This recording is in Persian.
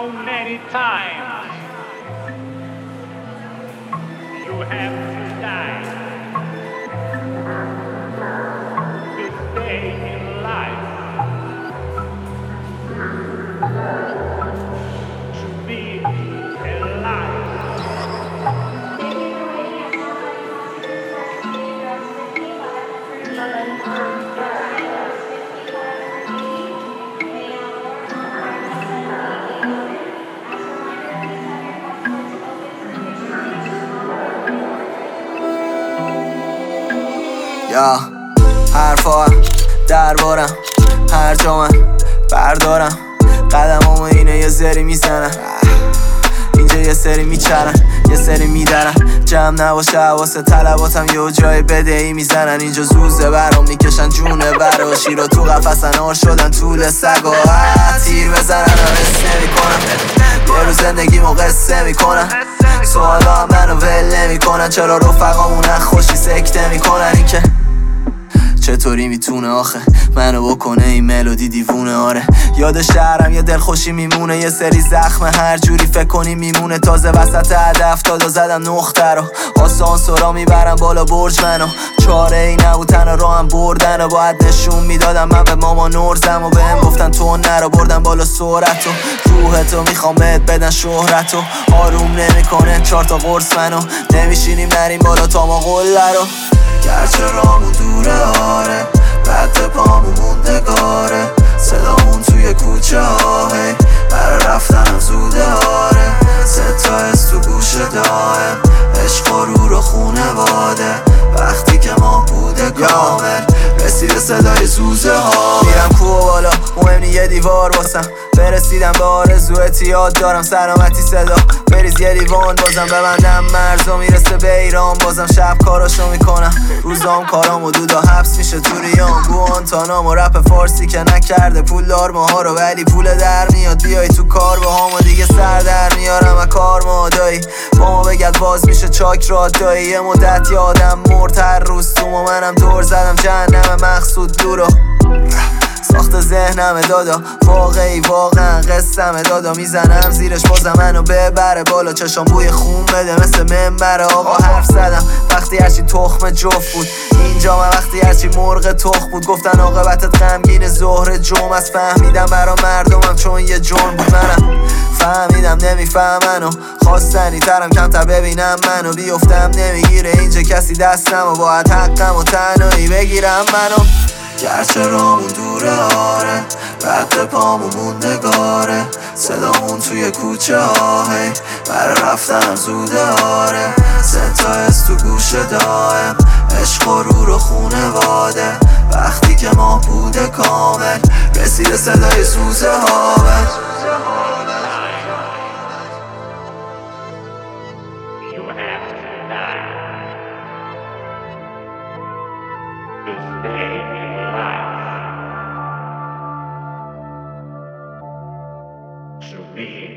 How many times you have to die to stay in life, to be alive? یا حرفا دربارم هر جا من بردارم قدمامو اینه یه سری میزنن، اینجا یه سری میچرن یه سری میدرن، جمع نباشه حواس طلباتم یه جای بدهی میزنن. اینجا زوزه برام میکشن جونه برا شیرا تو قفصن آر شدن طول سگا تیر بزنن و قصه میکنم یه رو زندگیمو قصه میکنم. سوالا منو ول نمیکنن چرا رفقامون خوشی سکته میکنن. این که چطوری میتونه آخه منو بکنه این ملودی دیوونه؟ آره یاد شهرم یه دلخوشی میمونه، یه سری زخم هر جوری فکر کنی میمونه. تازه وسط هدف دادا زدم نقطه رو آسانسورا میبرم بالا برج منو، چاره ای نبود تنها راهم بردن و باید نشون میدادم من به ماما نرزم و بهم گفتن تو نرو، بردم بالا سرعتو روحتو میخوام بهت بدن شهرتو. آروم نمیکنه 4 تا قرص منو نمیشینیم نریم بالا تا ما قله رو. گرچه رامون دوره آره رد پامون موندگاره، صدامون توی کوچه ها هی برای رفتنم زوده آره. ستا از تو گوش دائم عشق و رو رو خونه واده، وقتی که ما بوده کامل رسید صدای زوزه ها. میرم کوه بالا مهم نی یه دیوار واسم، برسیدم به آرزوت یاد دارم سلامتی صدا بریز یه لیوان بازم ببندم مرزو میرسه به ایران بازم شب کاراشو میکنم روزام کارام و دودا حبس میشه تو ریام گوانتانام و رپ فارسی که نکرده پول دار ماها رو ولی پول در میاد بیای تو کار با هم و دیگه سر در میارم از کار مادایی با ما بگرد باز میشه چاک را دایی. یه مدت یادم مرد هر روز تو و منم دور زدم جهنم مقصود دورو ساخت ذهنم دادا واقعی واقعا قصم دادا میزنم زیرش بازم منو ببره بالا چشام بوی خون بده مثل منبر آقا حرف زدم وقتی هرچی تخم جفت بود اینجا من وقتی هرچی مرغ تخ بود گفتن عاقبتت غمگین ظهر جمعه است فهمیدم برا مردمم چون یه جرم بود منم فهمیدم نمیفهمنو خواستنی ترم کمتر ببینم منو بیفتم نمیگیره اینجا کسی دستم و باید حقم و تنهایی بگیرم منو. گرچه رامون دوره آره رد پامون موندگاره، صدامون توی کوچه ها هی برای رفتنم زوده آره. ستا از تو گوش دائم عشق و رو رو خونه واده، وقتی که ما بوده کامل رسیده صدای سوزه ها To be